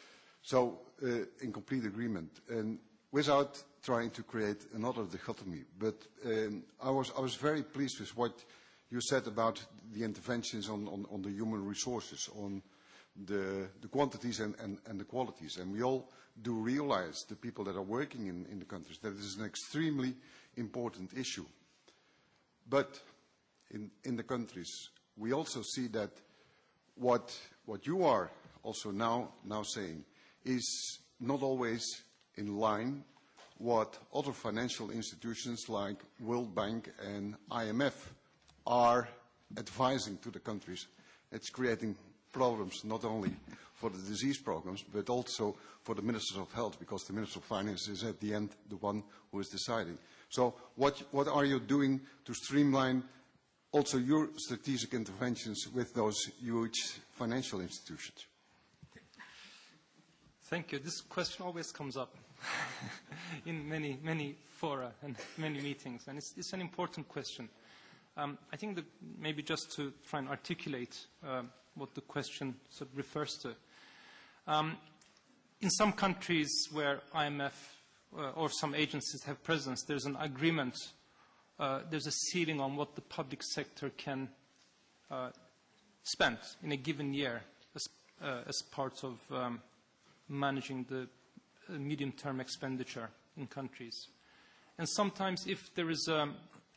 So, uh, in complete agreement, and without trying to create another dichotomy, but um, I, was, I was very pleased with what you said about the interventions on, on, on the human resources, on the, the quantities and, and, and the qualities. And we all do realize, the people that are working in, in the countries, that it is an extremely important issue. But in, in the countries, we also see that what, what you are also now, now saying is not always in line what other financial institutions like World Bank and I M F are advising to the countries. It's creating problems not only for the disease programs, but also for the Ministers of Health, because the Minister of Finance is at the end the one who is deciding. So what, what are you doing to streamline also your strategic interventions with those huge financial institutions? Thank you. This question always comes up in many, many fora and many meetings, and it's, it's an important question. Um, I think that maybe just to try and articulate uh, what the question sort of refers to. Um, in some countries where I M F uh, or some agencies have presence, there's an agreement, uh, there's a ceiling on what the public sector can uh, spend in a given year as, uh, as part of um, managing the uh, medium-term expenditure in countries. And sometimes if there is um,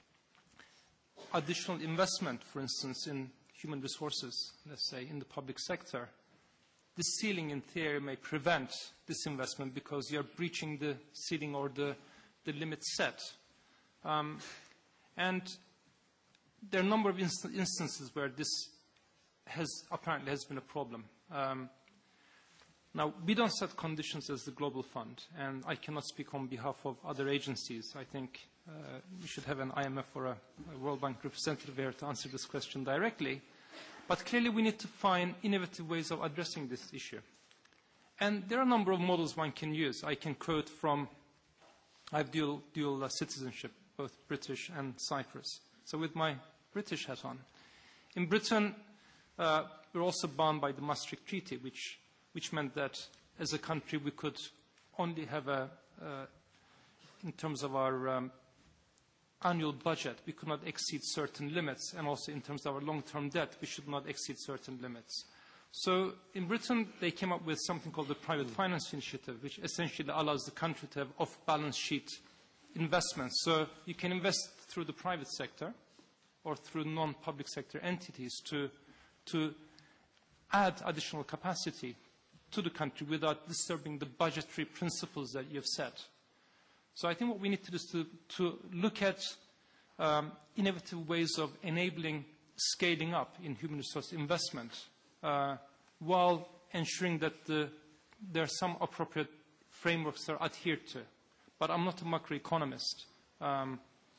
additional investment, for instance, in human resources, let's say, in the public sector, the ceiling in theory may prevent this investment because you're breaching the ceiling or the, the limit set. Um, and there are a number of inst instances where this has apparently has been a problem. Um, now, we don't set conditions as the Global Fund, and I cannot speak on behalf of other agencies. I think uh, we should have an I M F or a, a World Bank representative here to answer this question directly. But clearly we need to find innovative ways of addressing this issue. And there are a number of models one can use. I can quote from, I have dual, dual uh, citizenship, both British and Cyprus. So with my British hat on. In Britain, uh, we're also bound by the Maastricht Treaty, which, which meant that as a country we could only have a, uh, in terms of our um, annual budget, we could not exceed certain limits, and also in terms of our long-term debt, we should not exceed certain limits. So in Britain, they came up with something called the Private Finance Initiative, which essentially allows the country to have off-balance sheet investments. So you can invest through the private sector or through non-public sector entities to, to add additional capacity to the country without disturbing the budgetary principles that you have set. So I think what we need to do is to, to look at um, innovative ways of enabling scaling up in human resource investment uh, while ensuring that the, there are some appropriate frameworks that are adhered to. But I'm not a macroeconomist. Um,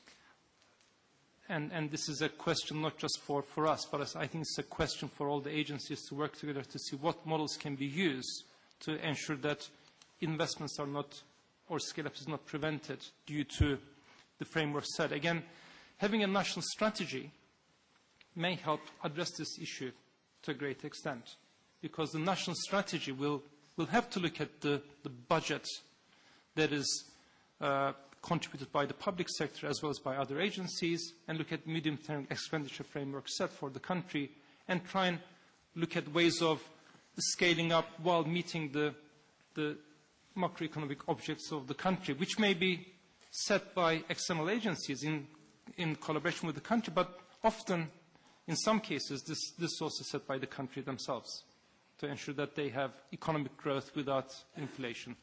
and, and this is a question not just for, for us, but I think it's a question for all the agencies to work together to see what models can be used to ensure that investments are not or scale-up is not prevented due to the framework set. Again, having a national strategy may help address this issue to a great extent, because the national strategy will, will have to look at the, the budget that is uh, contributed by the public sector as well as by other agencies, and look at medium-term expenditure framework set for the country, and try and look at ways of scaling up while meeting the, the macroeconomic objectives of the country, which may be set by external agencies in, in collaboration with the country, but often, in some cases, this, this is also set by the country themselves to ensure that they have economic growth without inflation.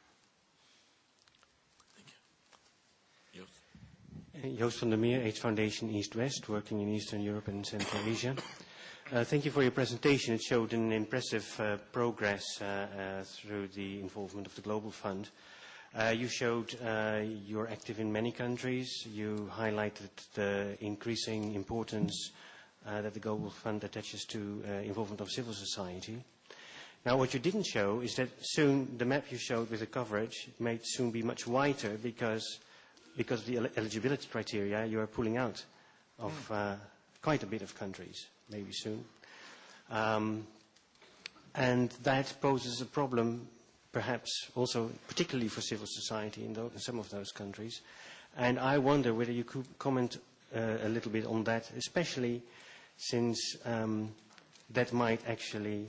Thank you. Joost van der Meer, AIDS Foundation East-West, working in Eastern Europe and Central Asia. Uh, thank you for your presentation. It showed an impressive uh, progress uh, uh, through the involvement of the Global Fund. Uh, you showed uh, you're active in many countries. You highlighted the increasing importance uh, that the Global Fund attaches to uh, involvement of civil society. Now, what you didn't show is that soon the map you showed with the coverage may soon be much wider because, because of the el eligibility criteria you are pulling out of uh, quite a bit of countries. Maybe soon. Um, and that poses a problem, perhaps also particularly for civil society in, those, in some of those countries. And I wonder whether you could comment uh, a little bit on that, especially since um, that might actually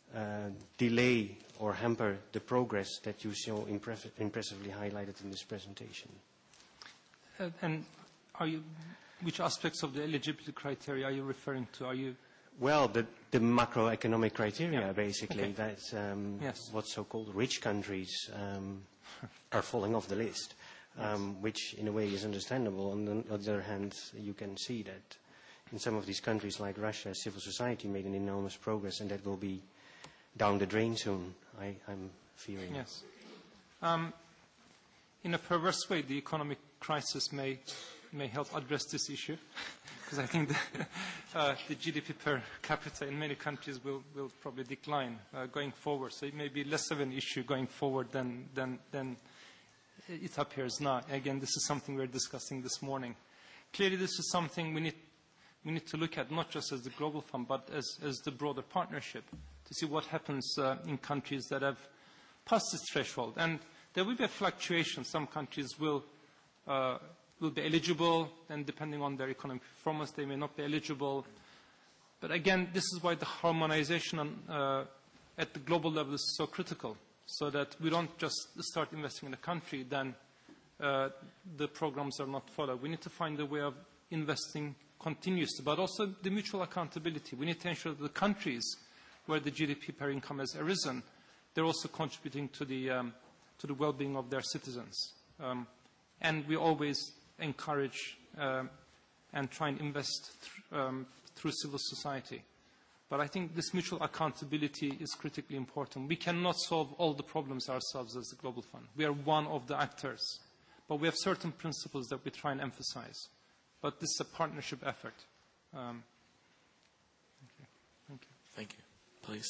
uh, delay or hamper the progress that you so impress impressively highlighted in this presentation. Uh, and are you, which aspects of the eligibility criteria are you referring to? Are you Well, the, the macroeconomic criteria, yeah. basically, okay. that's um, yes. what so-called rich countries um, are falling off the list, um, yes. which in a way is understandable. On the other hand, you can see that in some of these countries like Russia, civil society made an enormous progress, and that will be down the drain soon, I, I'm fearing. Yes. Um, in a perverse way, the economic crisis may, may help address this issue. Because I think the, uh, the G D P per capita in many countries will, will probably decline uh, going forward. So it may be less of an issue going forward than, than, than it appears now. Again, this is something we're discussing this morning. Clearly, this is something we need, we need to look at, not just as the Global Fund, but as, as the broader partnership, to see what happens uh, in countries that have passed this threshold. And there will be a fluctuation. Some countries will uh, will be eligible, and depending on their economic performance, they may not be eligible. But again, this is why the harmonization on, uh, at the global level is so critical, so that we don't just start investing in a country, then uh, the programs are not followed. We need to find a way of investing continuously, but also the mutual accountability. We need to ensure that the countries where the G D P per income has arisen, they're also contributing to the, um, to the well-being of their citizens. Um, and we always encourage uh, and try and invest th um, through civil society. But I think this mutual accountability is critically important. We cannot solve all the problems ourselves as the Global Fund. We are one of the actors. But we have certain principles that we try and emphasize. But this is a partnership effort. Um, okay. Thank you. Thank you. Please.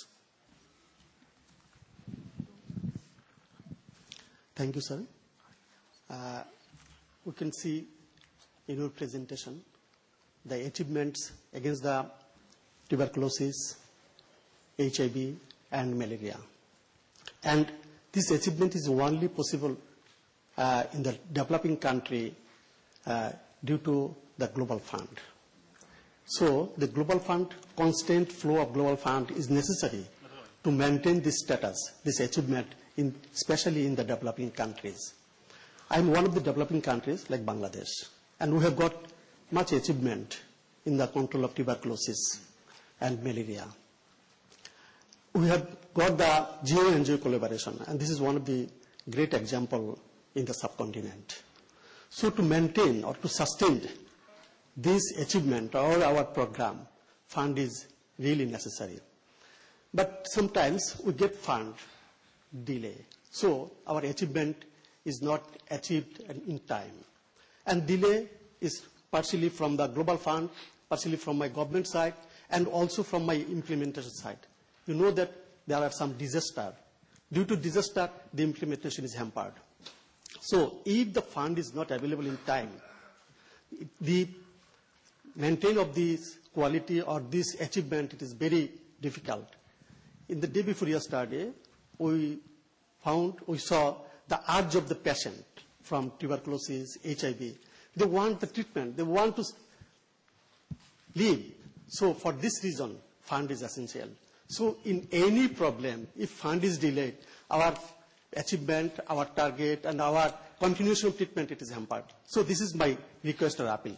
Thank you, sir. Uh, we can see in your presentation the achievements against the tuberculosis, H I V, and malaria. And this achievement is only possible uh, in the developing country uh, due to the Global Fund. So the Global Fund, constant flow of Global Fund is necessary to maintain this status, this achievement, in, especially in the developing countries. I'm one of the developing countries like Bangladesh, and we have got much achievement in the control of tuberculosis and malaria. We have got the G O N G O collaboration, and this is one of the great examples in the subcontinent. So to maintain or to sustain this achievement or our program, fund is really necessary. But sometimes we get fund delay. So our achievement is not achieved in time. And delay is partially from the Global Fund, partially from my government side, and also from my implementation side. You know that there are some disasters. Due to disaster, the implementation is hampered. So if the fund is not available in time, the maintain of this quality or this achievement, it is very difficult. In the day before yesterday, we found, we saw the urge of the patient from tuberculosis, H I V. They want the treatment. They want to live. So for this reason, fund is essential. So in any problem, if fund is delayed, our achievement, our target, and our continuation of treatment, it is hampered. So this is my request or appeal.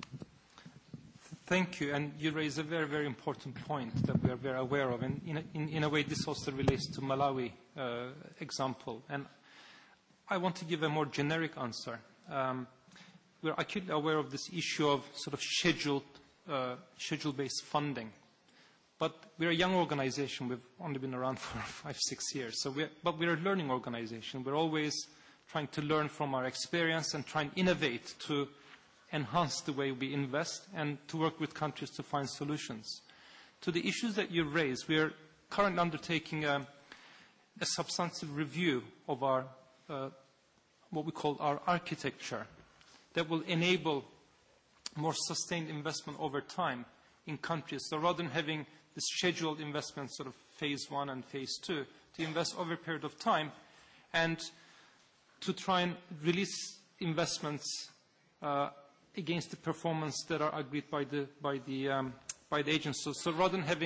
Thank you. And you raise a very, very important point that we are very aware of. And in a, in, in a way, this also relates to Malawi uh, example. And I want to give a more generic answer. Um, we're acutely aware of this issue of sort of scheduled, uh, schedule-based funding. But we're a young organization. We've only been around for five, six years. So we're, but we're a learning organization. We're always trying to learn from our experience and try and innovate to enhance the way we invest and to work with countries to find solutions. To the issues that you raised, we are currently undertaking a, a substantive review of our, uh, what we call our architecture, that will enable more sustained investment over time in countries. So rather than having the scheduled investment, sort of phase one and phase two, to invest over a period of time and to try and release investments uh, against the performance that are agreed by the, by the, um, by the agency. So, so rather than having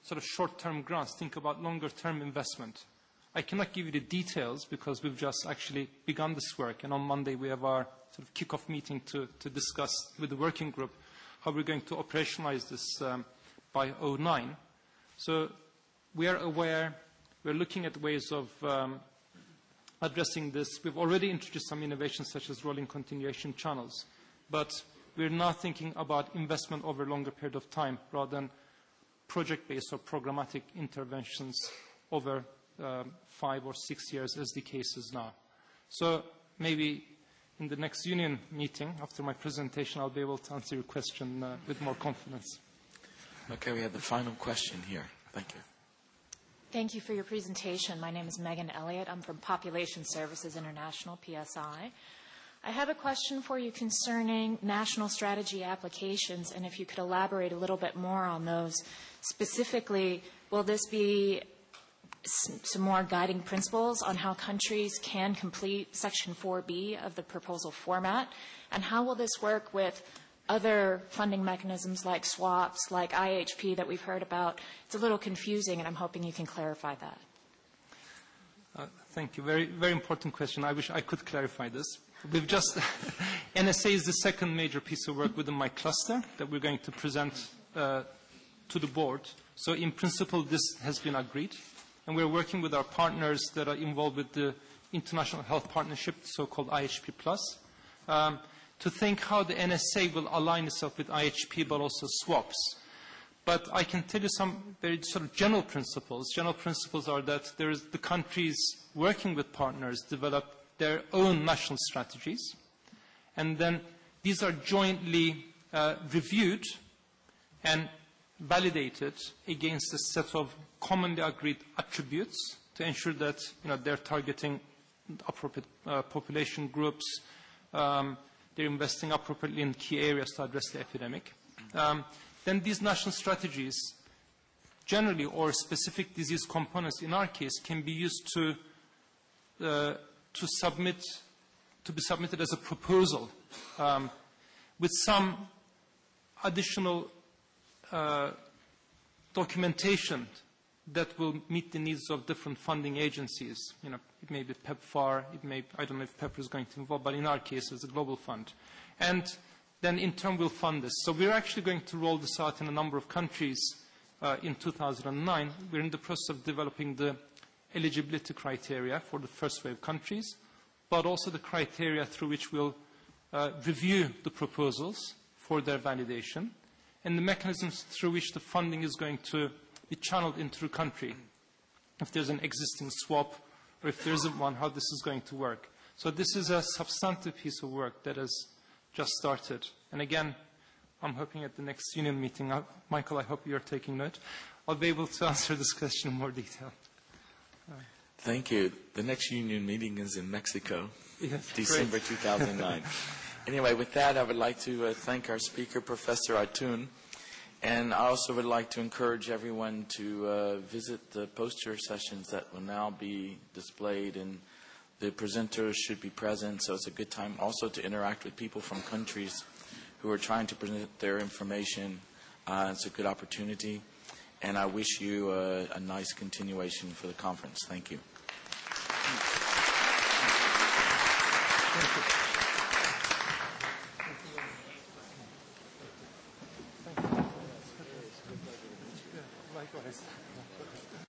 sort of short-term grants, think about longer-term investment. I cannot give you the details because we've just actually begun this work, and on Monday we have our sort of kick-off meeting to, to discuss with the working group how we're going to operationalize this um, by oh nine. So we are aware, we're looking at ways of um, addressing this. We've already introduced some innovations such as rolling continuation channels, but we're now thinking about investment over a longer period of time rather than project-based or programmatic interventions over um, five or six years as the case is now. So maybe in the next union meeting, after my presentation, I'll be able to answer your question uh, with more confidence. Okay, we have the final question here. Thank you. Thank you for your presentation. My name is Megan Elliott. I'm from Population Services International, P S I. I have a question for you concerning national strategy applications, and if you could elaborate a little bit more on those. Specifically, will this be some more guiding principles on how countries can complete Section four B of the proposal format? And how will this work with other funding mechanisms like swaps, like I H P that we've heard about? It's a little confusing, and I'm hoping you can clarify that. Uh, thank you. Very, very important question. I wish I could clarify this. We've just, N S A is the second major piece of work within my cluster that we're going to present uh, to the board. So in principle, this has been agreed. And we're working with our partners that are involved with the International Health Partnership, so-called I H P plus, um, to think how the N S A will align itself with I H P, but also swaps. But I can tell you some very sort of general principles. General principles are that there is the countries working with partners develop their own national strategies, and then these are jointly uh, reviewed and validated against a set of commonly agreed attributes to ensure that, you know, they're targeting appropriate uh, population groups, um, they're investing appropriately in key areas to address the epidemic. Um, then these national strategies, generally, or specific disease components in our case, can be used to uh, to submit, to be submitted as a proposal um, with some additional uh, documentation that will meet the needs of different funding agencies. You know, it may be PEPFAR, it may, I don't know if PEPFAR is going to involve, but in our case, it's a global fund. And then in turn, we'll fund this. So we're actually going to roll this out in a number of countries uh, in two thousand nine. We're in the process of developing the eligibility criteria for the first wave countries, but also the criteria through which we'll uh, review the proposals for their validation, and the mechanisms through which the funding is going to be channeled into the country. If there's an existing swap, or if there isn't one, how this is going to work. So this is a substantive piece of work that has just started. And again, I'm hoping at the next union meeting, uh, Michael, I hope you're taking note, I'll be able to answer this question in more detail. Thank you. The next union meeting is in Mexico, yes, December two thousand nine. Anyway, with that, I would like to uh, thank our speaker, Professor Aytoun, and I also would like to encourage everyone to uh, visit the poster sessions that will now be displayed, and the presenters should be present, so it's a good time also to interact with people from countries who are trying to present their information. Uh, it's a good opportunity. And I wish you a, a nice continuation for the conference. Thank you. Thank you.